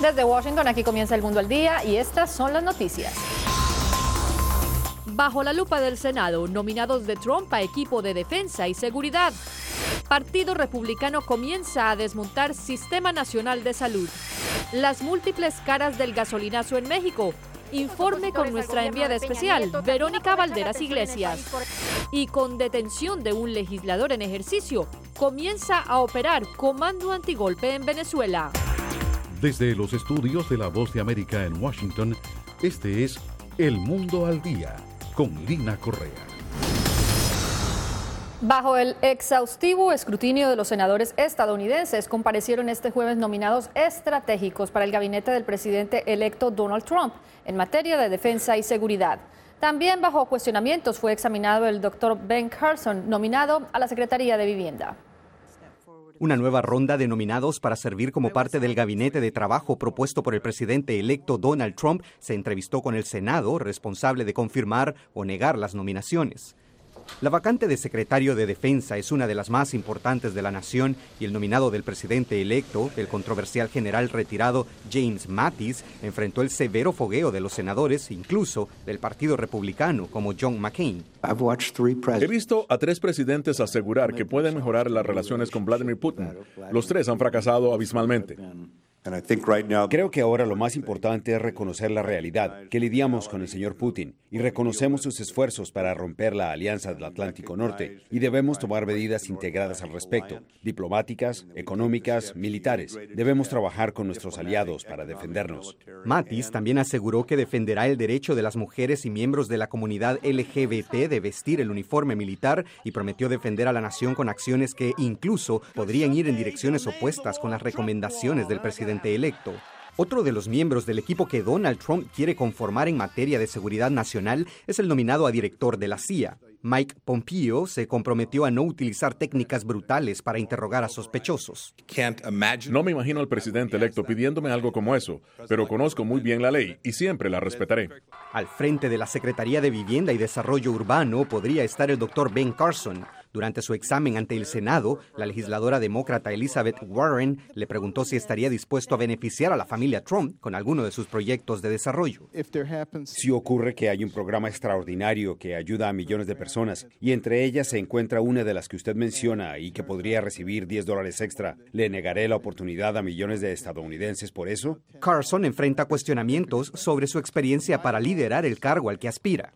Desde Washington, aquí comienza El Mundo al Día y estas son las noticias. Bajo la lupa del Senado, nominados de Trump a equipo de defensa y seguridad. Partido Republicano comienza a desmontar Sistema Nacional de Salud. Las múltiples caras del gasolinazo en México. Informe con nuestra enviada especial, Verónica Valderas Iglesias. Y con detención de un legislador en ejercicio, comienza a operar Comando Antigolpe en Venezuela. Desde los estudios de La Voz de América en Washington, este es El Mundo al Día, con Lina Correa. Bajo el exhaustivo escrutinio de los senadores estadounidenses, comparecieron este jueves nominados estratégicos para el gabinete del presidente electo Donald Trump en materia de defensa y seguridad. También bajo cuestionamientos fue examinado el doctor Ben Carson, nominado a la Secretaría de Vivienda. Una nueva ronda de nominados para servir como parte del gabinete de trabajo propuesto por el presidente electo Donald Trump se entrevistó con el Senado, responsable de confirmar o negar las nominaciones. La vacante de secretario de Defensa es una de las más importantes de la nación y el nominado del presidente electo, el controversial general retirado James Mattis, enfrentó el severo fogueo de los senadores, incluso del Partido Republicano, como John McCain. He visto a 3 presidentes asegurar que pueden mejorar las relaciones con Vladimir Putin. Los 3 han fracasado abismalmente. Creo que ahora lo más importante es reconocer la realidad, que lidiamos con el señor Putin y reconocemos sus esfuerzos para romper la alianza del Atlántico Norte y debemos tomar medidas integradas al respecto, diplomáticas, económicas, militares. Debemos trabajar con nuestros aliados para defendernos. Mattis también aseguró que defenderá el derecho de las mujeres y miembros de la comunidad LGBT de vestir el uniforme militar y prometió defender a la nación con acciones que incluso podrían ir en direcciones opuestas con las recomendaciones del presidente electo. Otro de los miembros del equipo que Donald Trump quiere conformar en materia de seguridad nacional es el nominado a director de la CIA. Mike Pompeo se comprometió a no utilizar técnicas brutales para interrogar a sospechosos. No me imagino al presidente electo pidiéndome algo como eso, pero conozco muy bien la ley y siempre la respetaré. Al frente de la Secretaría de Vivienda y Desarrollo Urbano podría estar el doctor Ben Carson. Durante su examen ante el Senado, la legisladora demócrata Elizabeth Warren le preguntó si estaría dispuesto a beneficiar a la familia Trump con alguno de sus proyectos de desarrollo. Si ocurre que hay un programa extraordinario que ayuda a millones de personas y entre ellas se encuentra una de las que usted menciona y que podría recibir $10 extra, ¿le negaré la oportunidad a millones de estadounidenses por eso? Carson enfrenta cuestionamientos sobre su experiencia para liderar el cargo al que aspira.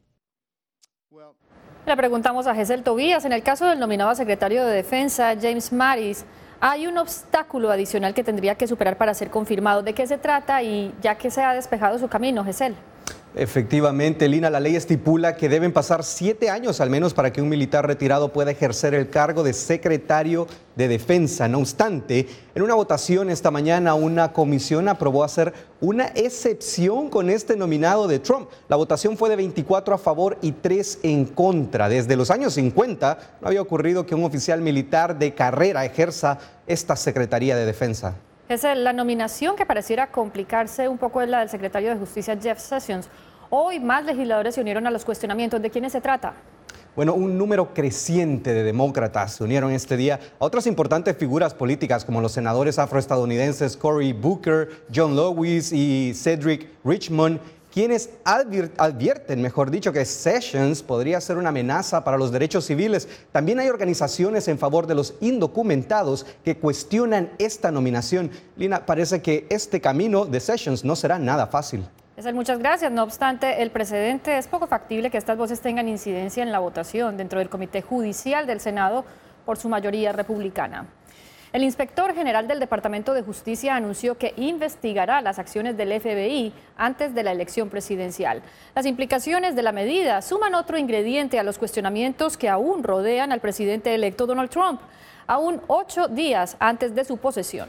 Le preguntamos a Gesell Tobías, en el caso del nominado a secretario de Defensa, James Mattis, hay un obstáculo adicional que tendría que superar para ser confirmado. ¿De qué se trata y ya que se ha despejado su camino, Gesell? Efectivamente, Lina, la ley estipula que deben pasar 7 años al menos para que un militar retirado pueda ejercer el cargo de secretario de Defensa. No obstante, en una votación esta mañana una comisión aprobó hacer una excepción con este nominado de Trump. La votación fue de 24 a favor y 3 en contra. Desde los años 50 no había ocurrido que un oficial militar de carrera ejerza esta Secretaría de Defensa. La nominación que pareciera complicarse un poco es la del secretario de Justicia, Jeff Sessions. Hoy más legisladores se unieron a los cuestionamientos. ¿De quiénes se trata? Bueno, un número creciente de demócratas se unieron este día a otras importantes figuras políticas como los senadores afroestadounidenses Cory Booker, John Lewis y Cedric Richmond, quienes advierten, mejor dicho, que Sessions podría ser una amenaza para los derechos civiles. También hay organizaciones en favor de los indocumentados que cuestionan esta nominación. Lina, parece que este camino de Sessions no será nada fácil. Muchas gracias. No obstante, el precedente es poco factible que estas voces tengan incidencia en la votación dentro del Comité Judicial del Senado por su mayoría republicana. El inspector general del Departamento de Justicia anunció que investigará las acciones del FBI antes de la elección presidencial. Las implicaciones de la medida suman otro ingrediente a los cuestionamientos que aún rodean al presidente electo Donald Trump, aún 8 días antes de su posesión.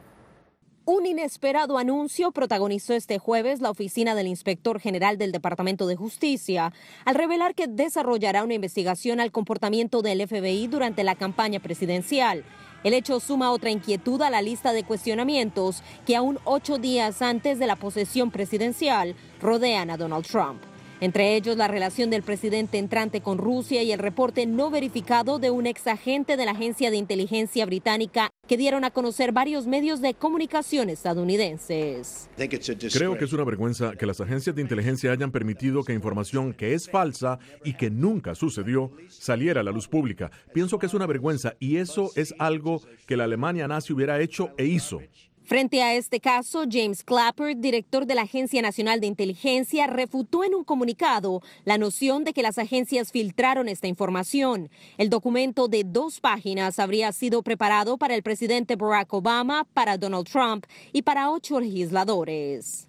Un inesperado anuncio protagonizó este jueves la oficina del inspector general del Departamento de Justicia al revelar que desarrollará una investigación al comportamiento del FBI durante la campaña presidencial. El hecho suma otra inquietud a la lista de cuestionamientos que aún 8 días antes de la posesión presidencial rodean a Donald Trump. Entre ellos, la relación del presidente entrante con Rusia y el reporte no verificado de un exagente de la agencia de inteligencia británica que dieron a conocer varios medios de comunicación estadounidenses. Creo que es una vergüenza que las agencias de inteligencia hayan permitido que información que es falsa y que nunca sucedió saliera a la luz pública. Pienso que es una vergüenza y eso es algo que la Alemania nazi hubiera hecho e hizo. Frente a este caso, James Clapper, director de la Agencia Nacional de Inteligencia, refutó en un comunicado la noción de que las agencias filtraron esta información. El documento de 2 páginas habría sido preparado para el presidente Barack Obama, para Donald Trump y para 8 legisladores.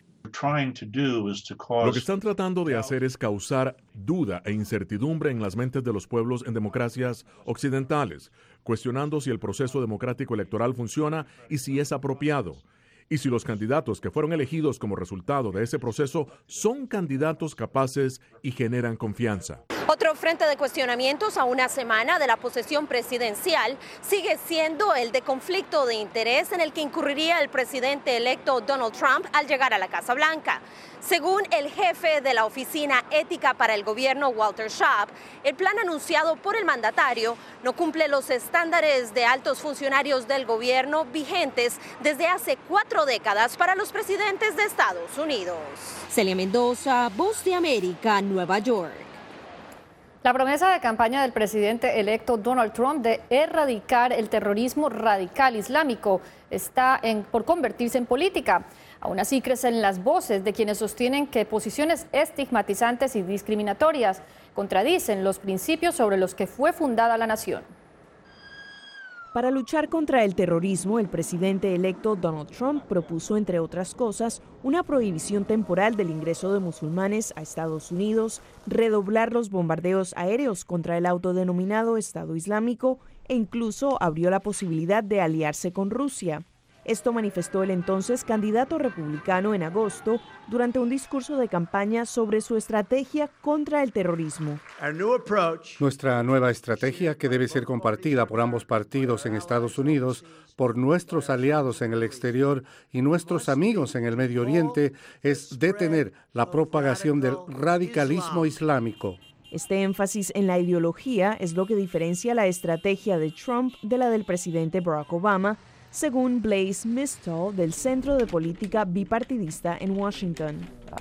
Lo que están tratando de hacer es causar duda e incertidumbre en las mentes de los pueblos en democracias occidentales, cuestionando si el proceso democrático electoral funciona y si es apropiado, y si los candidatos que fueron elegidos como resultado de ese proceso son candidatos capaces y generan confianza. Otro frente de cuestionamientos a una semana de la posesión presidencial sigue siendo el de conflicto de interés en el que incurriría el presidente electo Donald Trump al llegar a la Casa Blanca. Según el jefe de la Oficina Ética para el Gobierno, Walter Shaub, el plan anunciado por el mandatario no cumple los estándares de altos funcionarios del gobierno vigentes desde hace 4 décadas para los presidentes de Estados Unidos. Celia Mendoza, Voz de América, Nueva York. La promesa de campaña del presidente electo Donald Trump de erradicar el terrorismo radical islámico está por convertirse en política. Aún así crecen las voces de quienes sostienen que posiciones estigmatizantes y discriminatorias contradicen los principios sobre los que fue fundada la nación. Para luchar contra el terrorismo, el presidente electo Donald Trump propuso, entre otras cosas, una prohibición temporal del ingreso de musulmanes a Estados Unidos, redoblar los bombardeos aéreos contra el autodenominado Estado Islámico e incluso abrió la posibilidad de aliarse con Rusia. Esto manifestó el entonces candidato republicano en agosto durante un discurso de campaña sobre su estrategia contra el terrorismo. Nuestra nueva estrategia, que debe ser compartida por ambos partidos en Estados Unidos, por nuestros aliados en el exterior y nuestros amigos en el Medio Oriente, es detener la propagación del radicalismo islámico. Este énfasis en la ideología es lo que diferencia la estrategia de Trump de la del presidente Barack Obama, según Blaise Mistol del Centro de Política Bipartidista en Washington.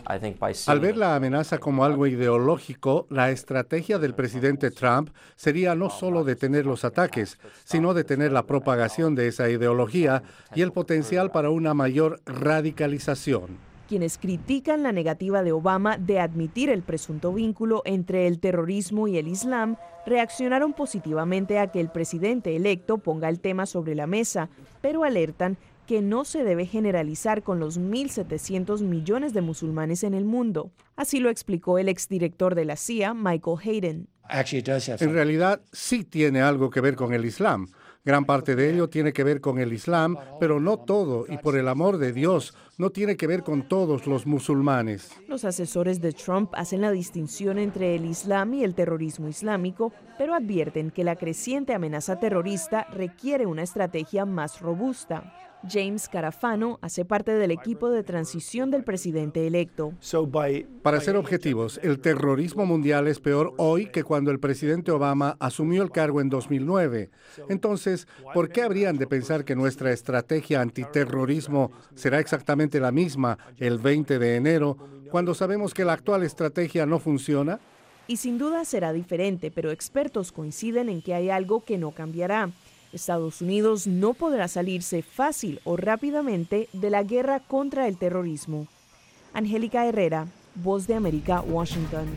Al ver la amenaza como algo ideológico, la estrategia del presidente Trump sería no solo detener los ataques, sino detener la propagación de esa ideología y el potencial para una mayor radicalización. Quienes critican la negativa de Obama de admitir el presunto vínculo entre el terrorismo y el Islam, reaccionaron positivamente a que el presidente electo ponga el tema sobre la mesa, pero alertan que no se debe generalizar con los 1.700 millones de musulmanes en el mundo. Así lo explicó el exdirector de la CIA, Michael Hayden. En realidad, sí tiene algo que ver con el Islam. Gran parte de ello tiene que ver con el Islam, pero no todo, y por el amor de Dios, no tiene que ver con todos los musulmanes. Los asesores de Trump hacen la distinción entre el Islam y el terrorismo islámico, pero advierten que la creciente amenaza terrorista requiere una estrategia más robusta. James Carafano hace parte del equipo de transición del presidente electo. Para ser objetivos, el terrorismo mundial es peor hoy que cuando el presidente Obama asumió el cargo en 2009. Entonces, ¿por qué habrían de pensar que nuestra estrategia antiterrorismo será exactamente la misma el 20 de enero, cuando sabemos que la actual estrategia no funciona? Y sin duda será diferente, pero expertos coinciden en que hay algo que no cambiará. Estados Unidos no podrá salirse fácil o rápidamente de la guerra contra el terrorismo. Angélica Herrera, Voz de América, Washington.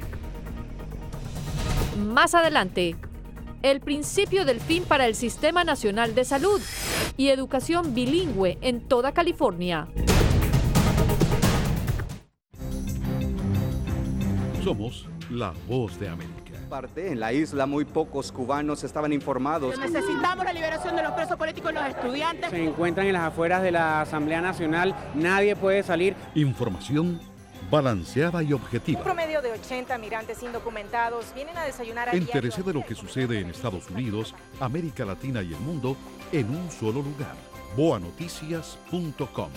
Más adelante, el principio del fin para el Sistema Nacional de Salud y educación bilingüe en toda California. Somos la Voz de América. En la isla muy pocos cubanos estaban informados. Necesitamos la liberación de los presos políticos y los estudiantes. Se encuentran en las afueras de la Asamblea Nacional, nadie puede salir. Información balanceada y objetiva. Un promedio de 80 migrantes indocumentados vienen a desayunar. Entérese de lo que sucede en Estados Unidos, América Latina y el mundo en un solo lugar. boanoticias.com.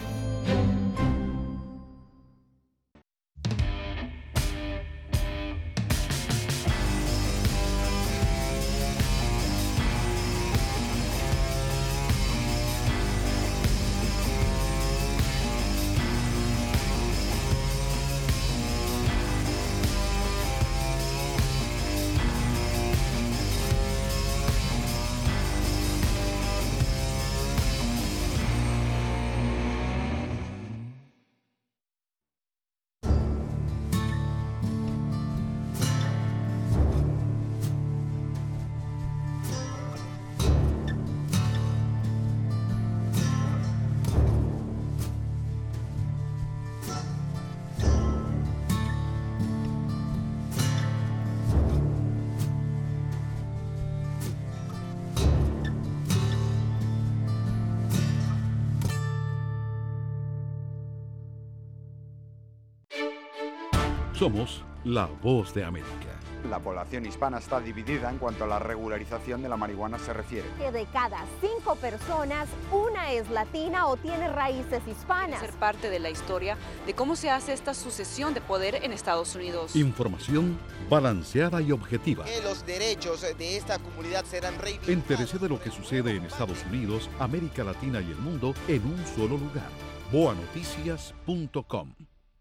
Somos la voz de América. La población hispana está dividida en cuanto a la regularización de la marihuana se refiere. Que de cada 5 personas, una es latina o tiene raíces hispanas. Ser parte de la historia de cómo se hace esta sucesión de poder en Estados Unidos. Información balanceada y objetiva. Que los derechos de esta comunidad serán reivindicados. Entérese de lo que sucede en Estados Unidos, América Latina y el mundo en un solo lugar. boanoticias.com.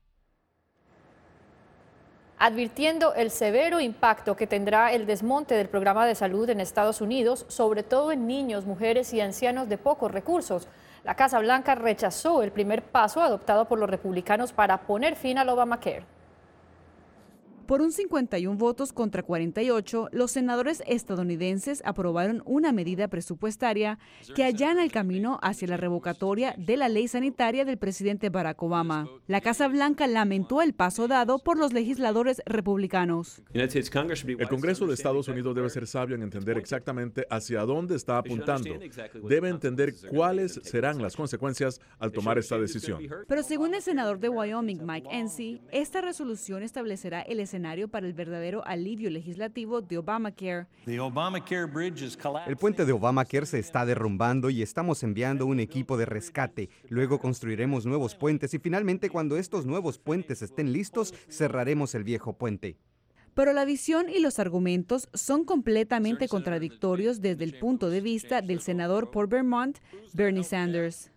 Advirtiendo el severo impacto que tendrá el desmonte del programa de salud en Estados Unidos, sobre todo en niños, mujeres y ancianos de pocos recursos. La Casa Blanca rechazó el primer paso adoptado por los republicanos para poner fin al Obamacare. Por un 51 votos contra 48, los senadores estadounidenses aprobaron una medida presupuestaria que allana el camino hacia la revocatoria de la ley sanitaria del presidente Barack Obama. La Casa Blanca lamentó el paso dado por los legisladores republicanos. El Congreso de Estados Unidos debe ser sabio en entender exactamente hacia dónde está apuntando. Debe entender cuáles serán las consecuencias al tomar esta decisión. Pero según el senador de Wyoming, Mike Enzi, esta resolución establecerá el escenario para el verdadero alivio legislativo de Obamacare. El puente de Obamacare se está derrumbando y estamos enviando un equipo de rescate. Luego construiremos nuevos puentes y finalmente, cuando estos nuevos puentes estén listos, cerraremos el viejo puente. Pero la visión y los argumentos son completamente contradictorios desde el punto de vista del senador por Vermont, Bernie Sanders.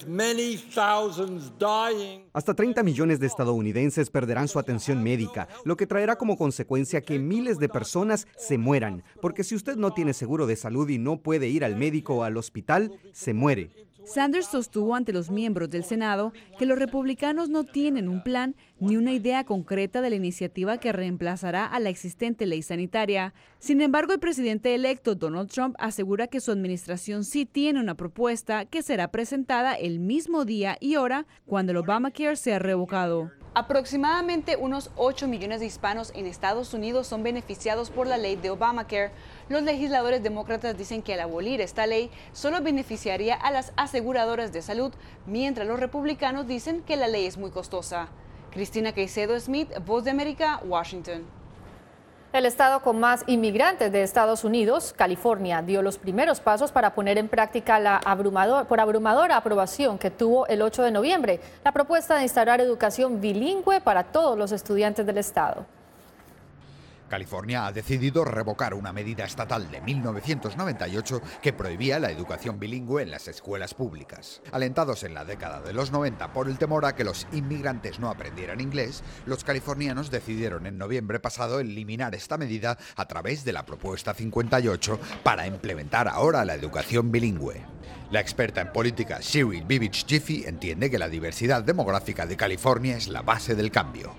Hasta 30 millones de estadounidenses perderán su atención médica, lo que traerá como consecuencia que miles de personas se mueran, porque si usted no tiene seguro de salud y no puede ir al médico o al hospital, se muere. Sanders sostuvo ante los miembros del Senado que los republicanos no tienen un plan ni una idea concreta de la iniciativa que reemplazará a la existente ley sanitaria. Sin embargo, el presidente electo Donald Trump asegura que su administración sí tiene una propuesta que será presentada el mismo día y hora cuando el Obamacare sea revocado. Aproximadamente unos 8 millones de hispanos en Estados Unidos son beneficiados por la ley de Obamacare. Los legisladores demócratas dicen que al abolir esta ley solo beneficiaría a las aseguradoras de salud, mientras los republicanos dicen que la ley es muy costosa. Cristina Caicedo Smith, Voz de América, Washington. El estado con más inmigrantes de Estados Unidos, California, dio los primeros pasos para poner en práctica la abrumadora aprobación que tuvo el 8 de noviembre, la propuesta de instaurar educación bilingüe para todos los estudiantes del estado. California ha decidido revocar una medida estatal de 1998 que prohibía la educación bilingüe en las escuelas públicas. Alentados en la década de los 90 por el temor a que los inmigrantes no aprendieran inglés, los californianos decidieron en noviembre pasado eliminar esta medida a través de la propuesta 58 para implementar ahora la educación bilingüe. La experta en política Cheryl Bibich Jiffy entiende que la diversidad demográfica de California es la base del cambio.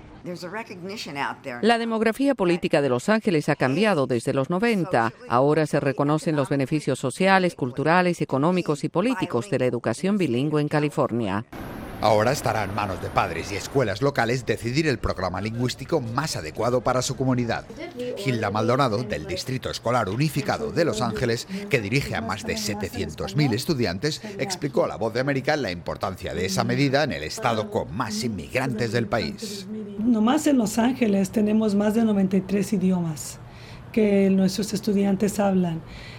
La demografía política de Los Ángeles ha cambiado desde los 90. Ahora se reconocen los beneficios sociales, culturales, económicos y políticos de la educación bilingüe en California. Ahora estará en manos de padres y escuelas locales decidir el programa lingüístico más adecuado para su comunidad. Hilda Maldonado, del Distrito Escolar Unificado de Los Ángeles, que dirige a más de 700.000 estudiantes, explicó a La Voz de América la importancia de esa medida en el estado con más inmigrantes del país. Nomás en Los Ángeles tenemos más de 93 idiomas que nuestros estudiantes hablan.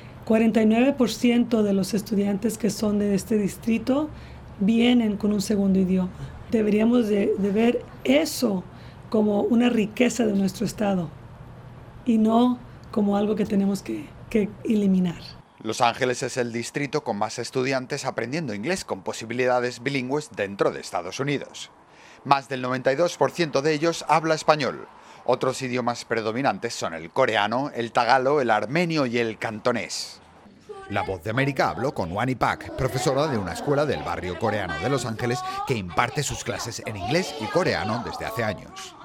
49% de los estudiantes que son de este distrito vienen con un segundo idioma. Deberíamos de ver eso como una riqueza de nuestro estado y no como algo que tenemos que eliminar. Los Ángeles es el distrito con más estudiantes aprendiendo inglés con posibilidades bilingües dentro de Estados Unidos. Más del 92% de ellos habla español. Otros idiomas predominantes son el coreano, el tagalo, el armenio y el cantonés. La Voz de América habló con Wani Pak, profesora de una escuela del barrio coreano de Los Ángeles que imparte sus clases en inglés y coreano desde hace años.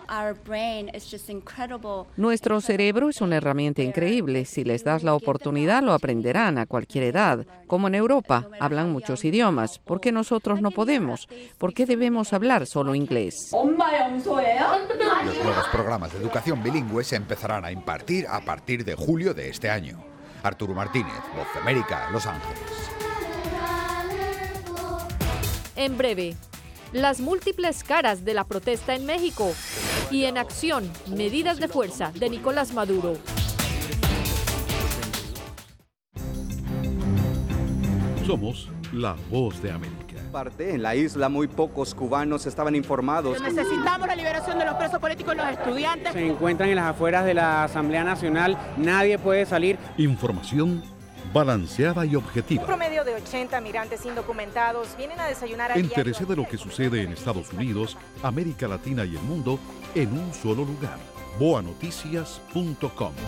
Nuestro cerebro es una herramienta increíble. Si les das la oportunidad, lo aprenderán a cualquier edad. Como en Europa, hablan muchos idiomas. ¿Por qué nosotros no podemos? ¿Por qué debemos hablar solo inglés? Los nuevos programas de educación bilingüe se empezarán a impartir a partir de julio de este año. Arturo Martínez, Voz de América, Los Ángeles. En breve, Las múltiples caras de la protesta en México y en acción, medidas de fuerza de Nicolás Maduro. Somos la voz de América. En la isla muy pocos cubanos estaban informados. Necesitamos la liberación de los presos políticos y los estudiantes. Se encuentran en las afueras de la Asamblea Nacional, nadie puede salir. Información balanceada y objetiva. Un promedio de 80 migrantes indocumentados vienen a desayunar a Entérese de lo que sucede en Estados Unidos, América Latina y el mundo en un solo lugar. boanoticias.com.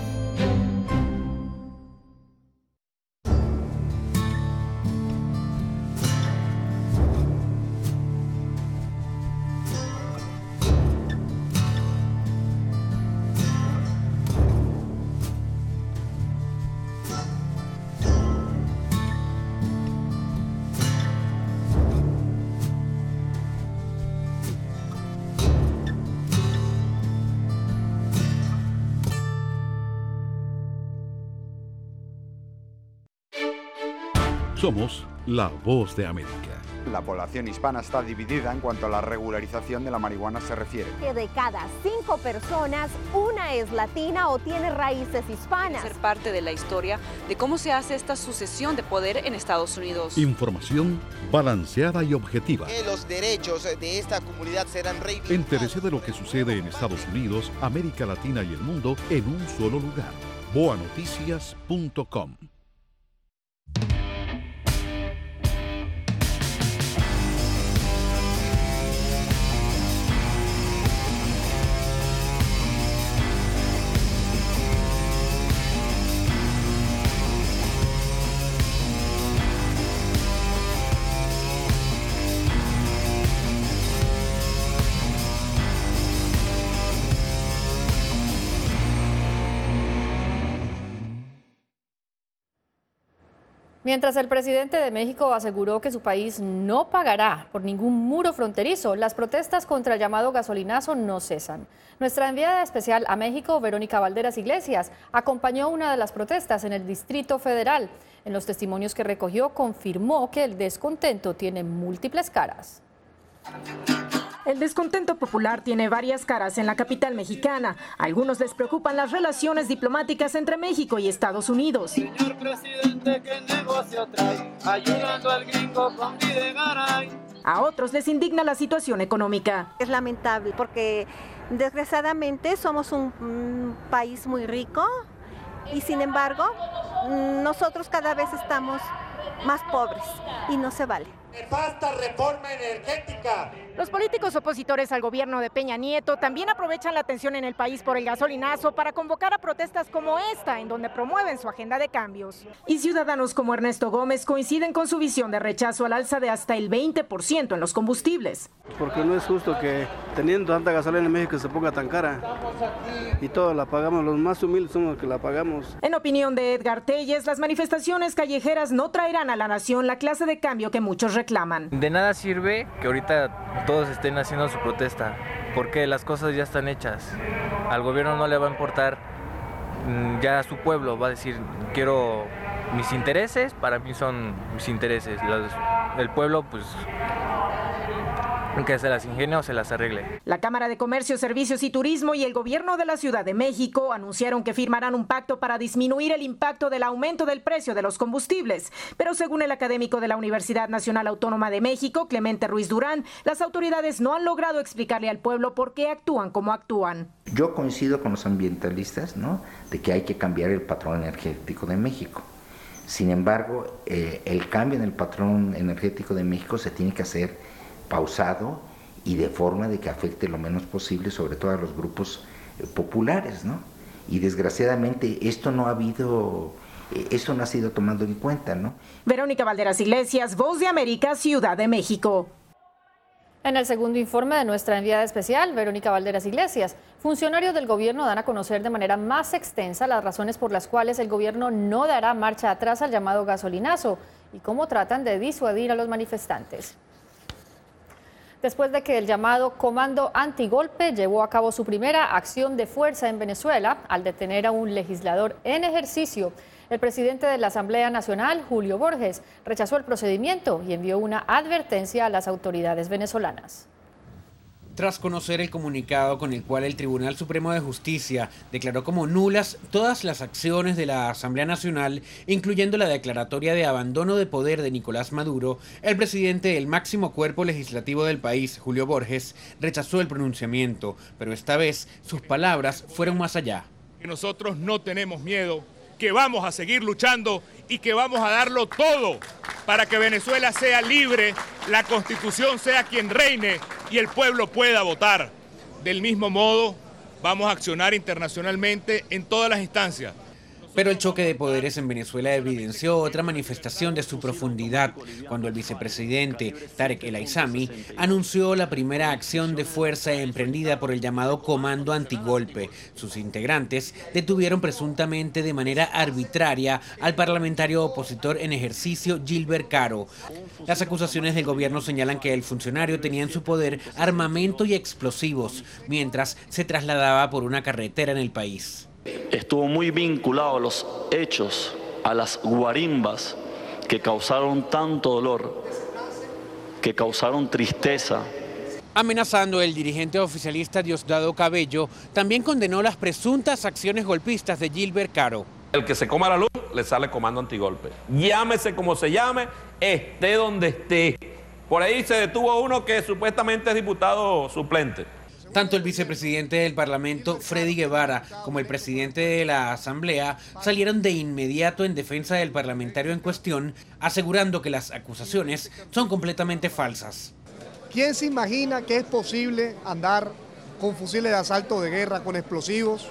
Somos la voz de América. La población hispana está dividida en cuanto a la regularización de la marihuana se refiere. Que de cada 5 personas, una es latina o tiene raíces hispanas. Ser parte de la historia de cómo se hace esta sucesión de poder en Estados Unidos. Información balanceada y objetiva. Que los derechos de esta comunidad serán reivindicados. Entérese de lo que sucede en Estados Unidos, América Latina y el mundo en un solo lugar. boanoticias.com. Mientras el presidente de México aseguró que su país no pagará por ningún muro fronterizo, las protestas contra el llamado gasolinazo no cesan. Nuestra enviada especial a México, Verónica Valderas Iglesias, acompañó una de las protestas en el Distrito Federal. En los testimonios que recogió, confirmó que el descontento tiene múltiples caras. El descontento popular tiene varias caras en la capital mexicana. A algunos les preocupan las relaciones diplomáticas entre México y Estados Unidos. Señor presidente, ¿qué negocio trae? Ayudando al gringo con Videgaray. A otros les indigna la situación económica. Es lamentable porque desgraciadamente somos un país muy rico y sin embargo nosotros cada vez estamos más pobres y no se vale. ¡Nefasta reforma energética! Los políticos opositores al gobierno de Peña Nieto también aprovechan la tensión en el país por el gasolinazo para convocar a protestas como esta, en donde promueven su agenda de cambios. Y ciudadanos como Ernesto Gómez coinciden con su visión de rechazo al alza de hasta el 20% en los combustibles. Porque no es justo que teniendo tanta gasolina en México se ponga tan cara. Y todos la pagamos, los más humildes somos los que la pagamos. En opinión de Edgar Telles, las manifestaciones callejeras no traerán a la nación la clase de cambio que muchos reclaman. De nada sirve que ahorita todos estén haciendo su protesta, porque las cosas ya están hechas. Al gobierno no le va a importar, ya su pueblo va a decir, quiero mis intereses, para mí son mis intereses. El pueblo, pues, que se las ingenie o se las arregle. La Cámara de Comercio, Servicios y Turismo y el gobierno de la Ciudad de México anunciaron que firmarán un pacto para disminuir el impacto del aumento del precio de los combustibles. Pero según el académico de la Universidad Nacional Autónoma de México, Clemente Ruiz Durán, las autoridades no han logrado explicarle al pueblo por qué actúan como actúan. Yo coincido con los ambientalistas, ¿no?, de que hay que cambiar el patrón energético de México. Sin embargo, el cambio en el patrón energético de México se tiene que hacer pausado y de forma de que afecte lo menos posible, sobre todo a los grupos populares, ¿no? Y desgraciadamente esto no ha sido tomado en cuenta, ¿no? Verónica Valderas Iglesias, Voz de América, Ciudad de México. En el segundo informe de nuestra enviada especial, Verónica Valderas Iglesias, funcionarios del gobierno dan a conocer de manera más extensa las razones por las cuales el gobierno no dará marcha atrás al llamado gasolinazo y cómo tratan de disuadir a los manifestantes. después de que el llamado Comando Antigolpe llevó a cabo su primera acción de fuerza en Venezuela al detener a un legislador en ejercicio. El presidente de la Asamblea Nacional, Julio Borges, rechazó el procedimiento y envió una advertencia a las autoridades venezolanas. Tras conocer el comunicado con el cual el Tribunal Supremo de Justicia declaró como nulas todas las acciones de la Asamblea Nacional, incluyendo la declaratoria de abandono de poder de Nicolás Maduro, el presidente del máximo cuerpo legislativo del país, Julio Borges, rechazó el pronunciamiento, pero esta vez sus palabras fueron más allá. Nosotros no tenemos miedo, que vamos a seguir luchando y que vamos a darlo todo para que Venezuela sea libre, la Constitución sea quien reine y el pueblo pueda votar. Del mismo modo, vamos a accionar internacionalmente en todas las instancias. Pero el choque de poderes en Venezuela evidenció otra manifestación de su profundidad cuando el vicepresidente Tarek El Aissami anunció la primera acción de fuerza emprendida por el llamado Comando Antigolpe. Sus integrantes detuvieron presuntamente de manera arbitraria al parlamentario opositor en ejercicio Gilbert Caro. Las acusaciones del gobierno señalan que el funcionario tenía en su poder armamento y explosivos mientras se trasladaba por una carretera en el país. Estuvo muy vinculado a los hechos, a las guarimbas que causaron tanto dolor, que causaron tristeza. Amenazando, el dirigente oficialista Diosdado Cabello también condenó las presuntas acciones golpistas de Gilbert Caro. El que se coma la luz le sale Comando Antigolpe. Llámese como se llame, esté donde esté. Por ahí se detuvo uno que supuestamente es diputado suplente. Tanto el vicepresidente del Parlamento, Freddy Guevara, como el presidente de la Asamblea salieron de inmediato en defensa del parlamentario en cuestión, asegurando que las acusaciones son completamente falsas. ¿Quién se imagina que es posible andar con fusiles de asalto de guerra, con explosivos,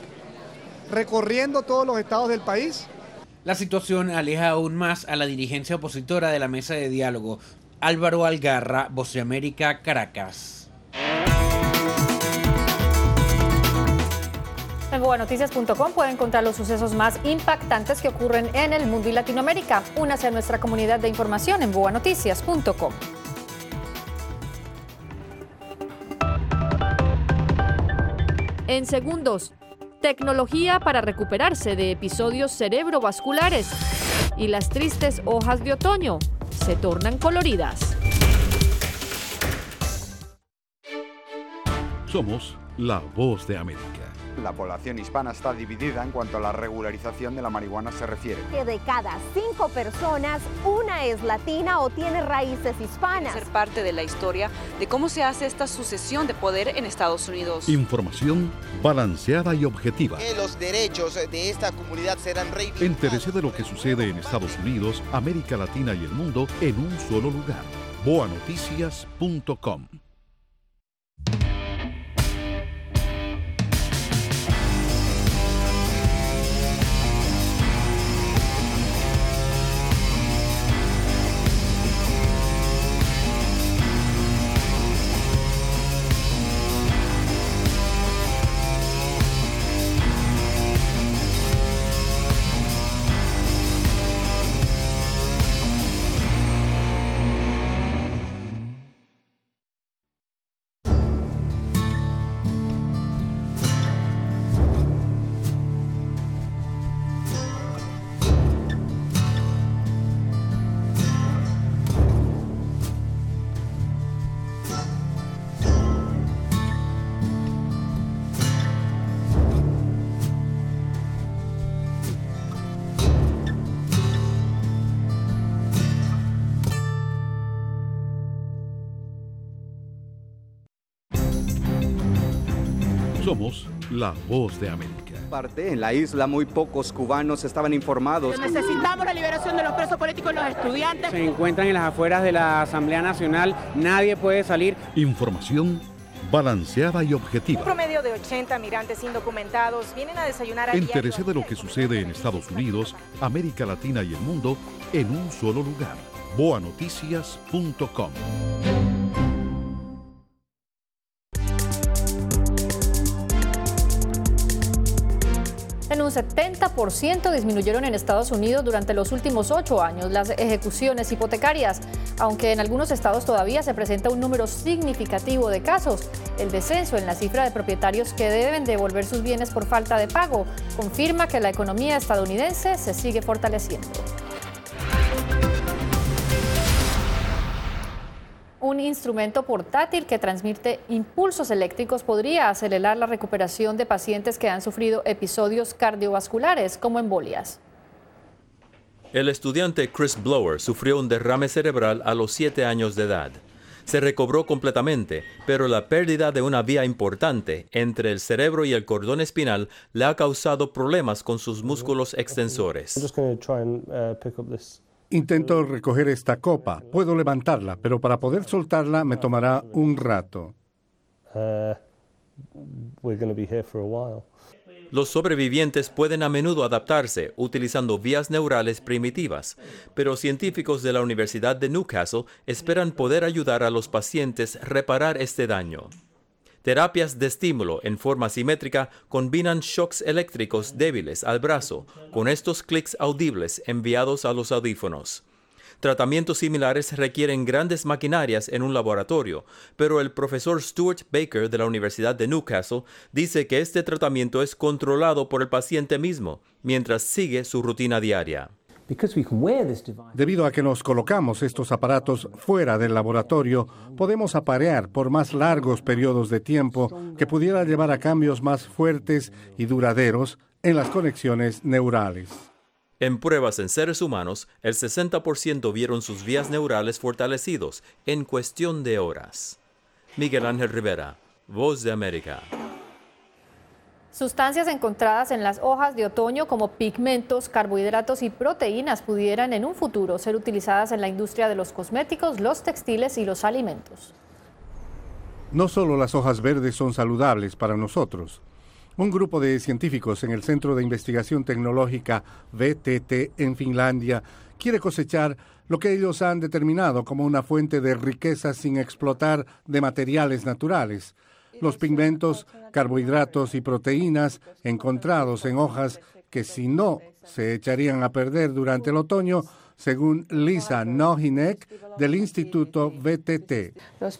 recorriendo todos los estados del país? La situación aleja aún más a la dirigencia opositora de la mesa de diálogo. Álvaro Algarra, Voz de América, Caracas. En boanoticias.com pueden encontrar los sucesos más impactantes que ocurren en el mundo y Latinoamérica. Únase a nuestra comunidad de información en boanoticias.com. En segundos, tecnología para recuperarse de episodios cerebrovasculares y las tristes hojas de otoño se tornan coloridas. Somos la Voz de América. La población hispana está dividida en cuanto a la regularización de la marihuana se refiere. Que de cada 5 personas, una es latina o tiene raíces hispanas. Ser parte de la historia de cómo se hace esta sucesión de poder en Estados Unidos. Información balanceada y objetiva. Que los derechos de esta comunidad serán reivindicados. Entérese de lo que sucede en Estados Unidos, América Latina y el mundo en un solo lugar. boanoticias.com. Somos la Voz de América. En la isla muy pocos cubanos estaban informados. Necesitamos la liberación de los presos políticos y los estudiantes. Se encuentran en las afueras de la Asamblea Nacional, nadie puede salir. Información balanceada y objetiva. Un promedio de 80 migrantes indocumentados vienen a desayunar a diario. Entérese de lo que sucede en Estados Unidos, América Latina y el mundo en un solo lugar. boanoticias.com. En un 70% disminuyeron en Estados Unidos durante los últimos 8 años las ejecuciones hipotecarias. Aunque en algunos estados todavía se presenta un número significativo de casos, el descenso en la cifra de propietarios que deben devolver sus bienes por falta de pago confirma que la economía estadounidense se sigue fortaleciendo. Un instrumento portátil que transmite impulsos eléctricos podría acelerar la recuperación de pacientes que han sufrido episodios cardiovasculares como embolias. El estudiante Chris Blower sufrió un derrame cerebral a los 7 años de edad. Se recobró completamente, pero la pérdida de una vía importante entre el cerebro y el cordón espinal le ha causado problemas con sus músculos extensores. Intento recoger esta copa. Puedo levantarla, pero para poder soltarla me tomará un rato. Los sobrevivientes pueden a menudo adaptarse utilizando vías neurales primitivas, pero científicos de la Universidad de Newcastle esperan poder ayudar a los pacientes a reparar este daño. Terapias de estímulo en forma simétrica combinan shocks eléctricos débiles al brazo con estos clics audibles enviados a los audífonos. Tratamientos similares requieren grandes maquinarias en un laboratorio, pero el profesor Stuart Baker de la Universidad de Newcastle dice que este tratamiento es controlado por el paciente mismo mientras sigue su rutina diaria. Debido a que nos colocamos estos aparatos fuera del laboratorio, podemos aparear por más largos periodos de tiempo que pudiera llevar a cambios más fuertes y duraderos en las conexiones neurales. En pruebas en seres humanos, el 60% vieron sus vías neurales fortalecidos en cuestión de horas. Miguel Ángel Rivera, Voz de América. Sustancias encontradas en las hojas de otoño como pigmentos, carbohidratos y proteínas pudieran en un futuro ser utilizadas en la industria de los cosméticos, los textiles y los alimentos. No solo las hojas verdes son saludables para nosotros. Un grupo de científicos en el Centro de Investigación Tecnológica VTT en Finlandia quiere cosechar lo que ellos han determinado como una fuente de riqueza sin explotar de materiales naturales. Los pigmentos, carbohidratos y proteínas encontrados en hojas que si no se echarían a perder durante el otoño, según Lisa Nohinek del Instituto VTT.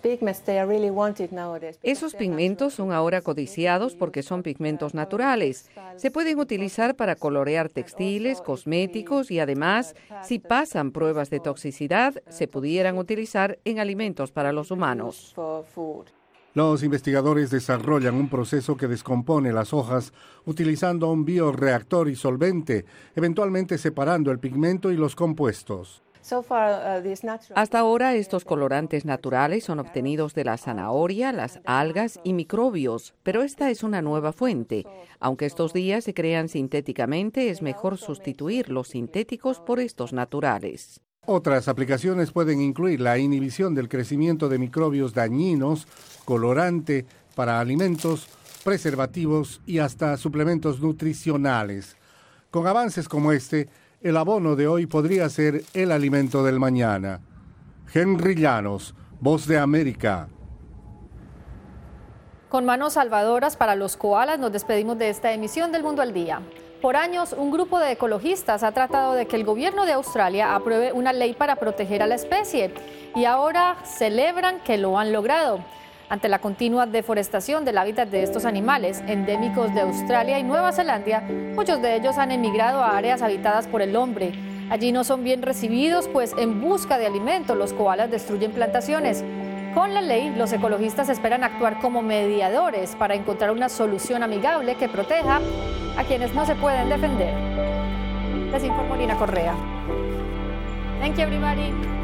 Esos pigmentos son ahora codiciados porque son pigmentos naturales. Se pueden utilizar para colorear textiles, cosméticos y además, si pasan pruebas de toxicidad, se pudieran utilizar en alimentos para los humanos. Los investigadores desarrollan un proceso que descompone las hojas utilizando un bioreactor y solvente, eventualmente separando el pigmento y los compuestos. Hasta ahora, estos colorantes naturales son obtenidos de la zanahoria, las algas y microbios, pero esta es una nueva fuente. Aunque estos días se crean sintéticamente, es mejor sustituir los sintéticos por estos naturales. Otras aplicaciones pueden incluir la inhibición del crecimiento de microbios dañinos, colorante para alimentos, preservativos y hasta suplementos nutricionales. Con avances como este, el abono de hoy podría ser el alimento del mañana. Henry Llanos, Voz de América. Con manos salvadoras para los koalas nos despedimos de esta emisión del Mundo al Día. Por años, un grupo de ecologistas ha tratado de que el gobierno de Australia apruebe una ley para proteger a la especie y ahora celebran que lo han logrado. Ante la continua deforestación del hábitat de estos animales endémicos de Australia y Nueva Zelanda, muchos de ellos han emigrado a áreas habitadas por el hombre. Allí no son bien recibidos, pues en busca de alimento los koalas destruyen plantaciones. Con la ley, los ecologistas esperan actuar como mediadores para encontrar una solución amigable que proteja a quienes no se pueden defender. Les informó Lina Correa. Thank you, everybody.